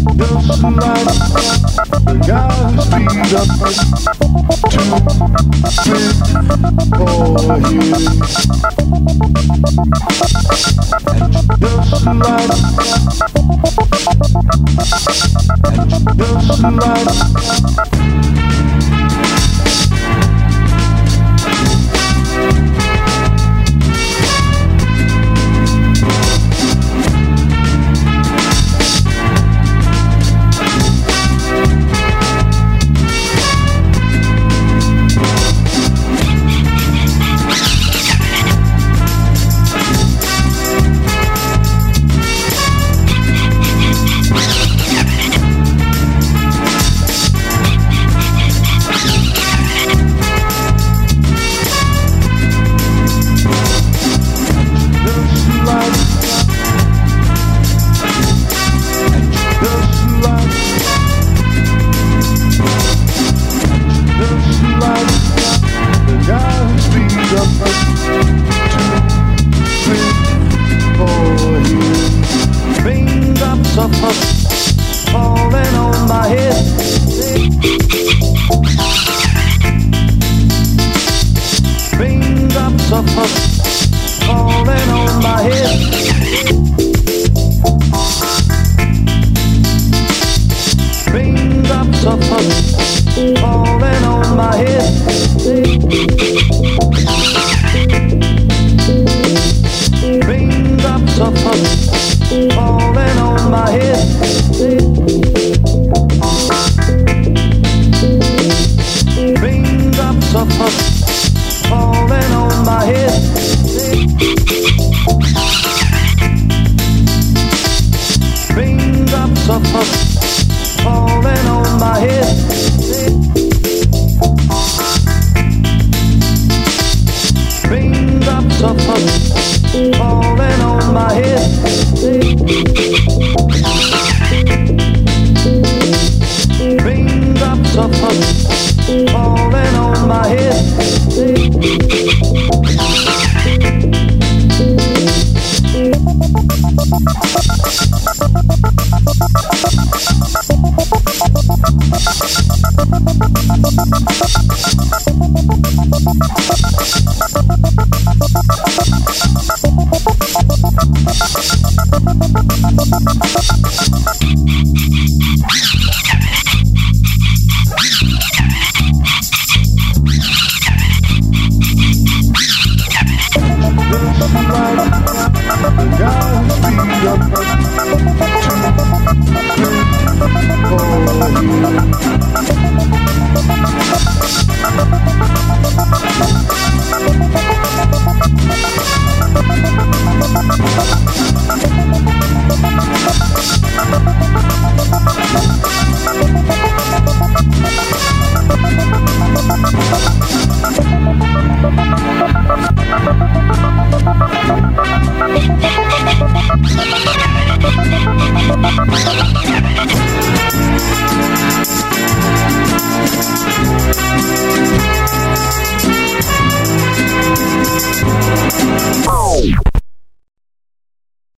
Just like the guy who speed up to fit for him. Just like falling on my head. Raindrops of falling on my head. Raindrops of falling on my head. Raindrops of falling on my head. Raindrops of falling on my head. Raindrops of falling on my head. Raindrops of falling on my head. Raindrops of falling on my head.